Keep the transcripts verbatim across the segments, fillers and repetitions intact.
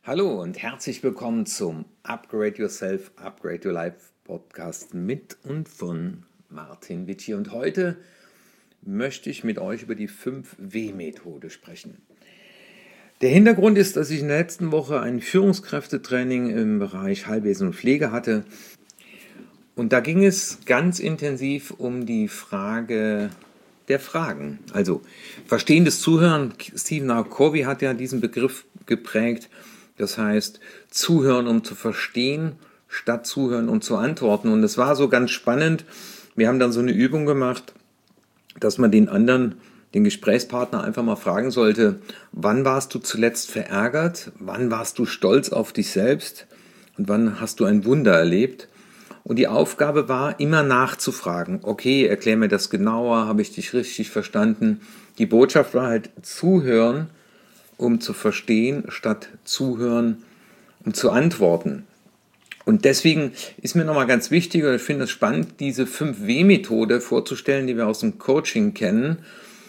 Hallo und herzlich willkommen zum Upgrade Yourself, Upgrade Your Life Podcast mit und von Martin Vici. Und heute möchte ich mit euch über die fünf W Methode sprechen. Der Hintergrund ist, dass ich in der letzten Woche ein Führungskräftetraining im Bereich Heilwesen und Pflege hatte. Und da ging es ganz intensiv um die Frage der Fragen. Also verstehendes Zuhören. Stephen R. Covey hat ja diesen Begriff geprägt. Das heißt, zuhören, um zu verstehen, statt zuhören, um zu antworten. Und es war so ganz spannend. Wir haben dann so eine Übung gemacht, dass man den anderen, den Gesprächspartner einfach mal fragen sollte, wann warst du zuletzt verärgert? Wann warst du stolz auf dich selbst? Und wann hast du ein Wunder erlebt? Und die Aufgabe war, immer nachzufragen. Okay, erklär mir das genauer, habe ich dich richtig verstanden? Die Botschaft war halt zuhören, um zu verstehen, statt zuhören, um zu antworten. Und deswegen ist mir nochmal ganz wichtig, und ich finde es spannend, diese fünf W Methode vorzustellen, die wir aus dem Coaching kennen,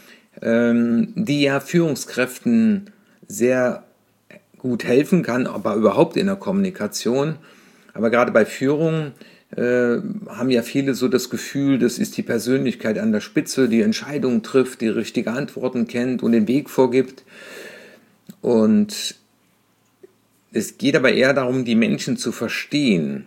die ja Führungskräften sehr gut helfen kann, aber überhaupt in der Kommunikation. Aber gerade bei Führung äh, haben ja viele so das Gefühl, das ist die Persönlichkeit an der Spitze, die Entscheidungen trifft, die richtige Antworten kennt und den Weg vorgibt. Und es geht aber eher darum, die Menschen zu verstehen.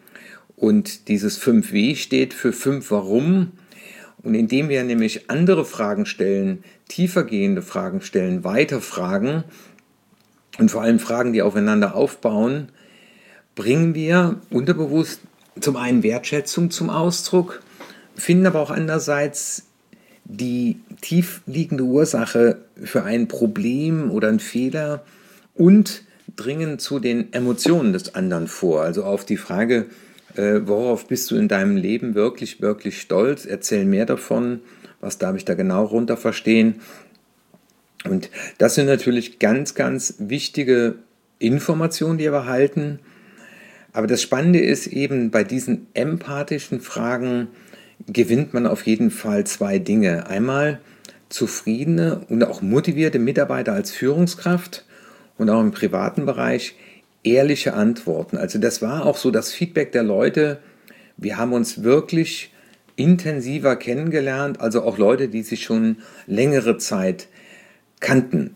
Und dieses fünf W steht für fünf Warum. Und indem wir nämlich andere Fragen stellen, tiefergehende Fragen stellen, weiter Fragen und vor allem Fragen, die aufeinander aufbauen, bringen wir unterbewusst zum einen Wertschätzung zum Ausdruck, finden aber auch andererseits die tief liegende Ursache für ein Problem oder einen Fehler und dringen zu den Emotionen des anderen vor. Also auf die Frage, äh, worauf bist du in deinem Leben wirklich, wirklich stolz? Erzähl mehr davon. Was darf ich da genau runter verstehen? Und das sind natürlich ganz, ganz wichtige Informationen, die wir erhalten. Aber das Spannende ist eben, bei diesen empathischen Fragen gewinnt man auf jeden Fall zwei Dinge. Einmal zufriedene und auch motivierte Mitarbeiter als Führungskraft und auch im privaten Bereich ehrliche Antworten. Also das war auch so das Feedback der Leute. Wir haben uns wirklich intensiver kennengelernt, also auch Leute, die sich schon längere Zeit kannten.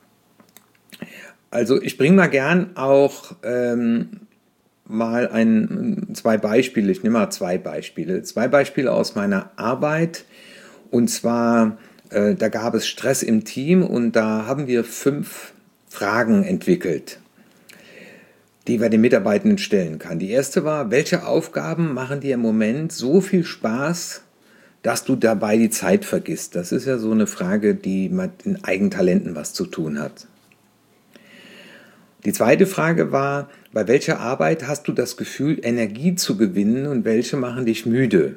Also ich bringe mal gern auch ähm, mal ein, zwei Beispiele, ich nehme mal zwei Beispiele, zwei Beispiele aus meiner Arbeit, und zwar, äh, da gab es Stress im Team und da haben wir fünf Fragen entwickelt, die wir den Mitarbeitenden stellen kann. Die erste war, welche Aufgaben machen dir im Moment so viel Spaß, dass du dabei die Zeit vergisst? Das ist ja so eine Frage, die mit den Eigentalenten was zu tun hat. Die zweite Frage war, bei welcher Arbeit hast du das Gefühl, Energie zu gewinnen und welche machen dich müde?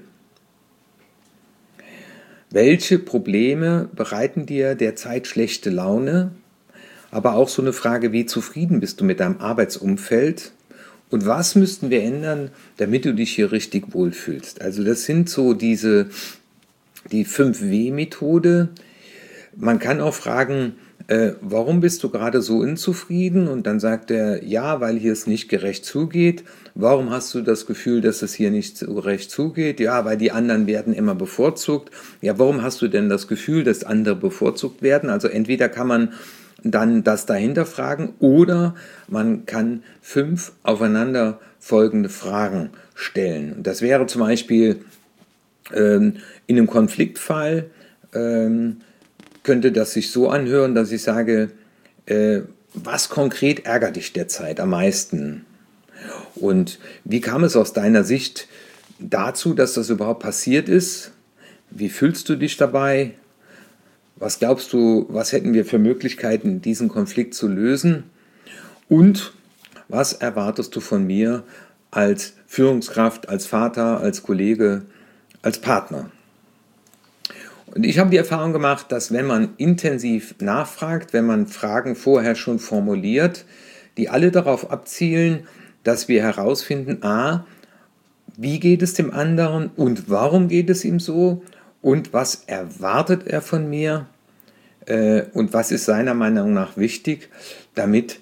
Welche Probleme bereiten dir derzeit schlechte Laune? Aber auch so eine Frage, wie zufrieden bist du mit deinem Arbeitsumfeld? Und was müssten wir ändern, damit du dich hier richtig wohlfühlst? Also das sind so diese, die fünf W Methode. Man kann auch fragen, äh, warum bist du gerade so unzufrieden? Und dann sagt er, ja, weil hier es nicht gerecht zugeht. Warum hast du das Gefühl, dass es hier nicht so gerecht zugeht? Ja, weil die anderen werden immer bevorzugt. Ja, warum hast du denn das Gefühl, dass andere bevorzugt werden? Also entweder kann man dann das dahinter fragen oder man kann fünf aufeinander folgende Fragen stellen. Und das wäre zum Beispiel ähm, in einem Konfliktfall, ähm, könnte das sich so anhören, dass ich sage, äh, was konkret ärgert dich derzeit am meisten? Und wie kam es aus deiner Sicht dazu, dass das überhaupt passiert ist? Wie fühlst du dich dabei? Was glaubst du, was hätten wir für Möglichkeiten, diesen Konflikt zu lösen? Und was erwartest du von mir als Führungskraft, als Vater, als Kollege, als Partner? Und ich habe die Erfahrung gemacht, dass wenn man intensiv nachfragt, wenn man Fragen vorher schon formuliert, die alle darauf abzielen, dass wir herausfinden, a, wie geht es dem anderen und warum geht es ihm so und was erwartet er von mir äh, und was ist seiner Meinung nach wichtig, damit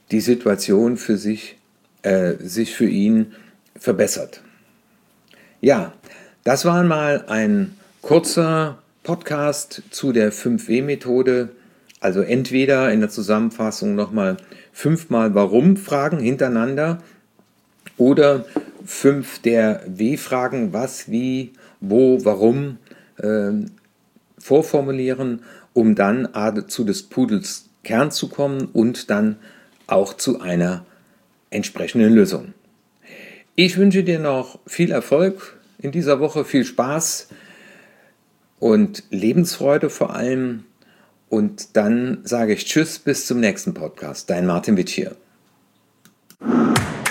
die Situation für sich, äh, sich für ihn verbessert. Ja, das war mal ein kurzer Podcast zu der fünf W Methode. Also entweder in der Zusammenfassung nochmal fünfmal Warum-Fragen hintereinander oder fünf der W-Fragen, was, wie, wo, warum, äh, vorformulieren, um dann zu des Pudels Kern zu kommen und dann auch zu einer entsprechenden Lösung. Ich wünsche dir noch viel Erfolg in dieser Woche, viel Spaß und Lebensfreude vor allem. Und dann sage ich Tschüss, bis zum nächsten Podcast. Dein Martin Witsch hier.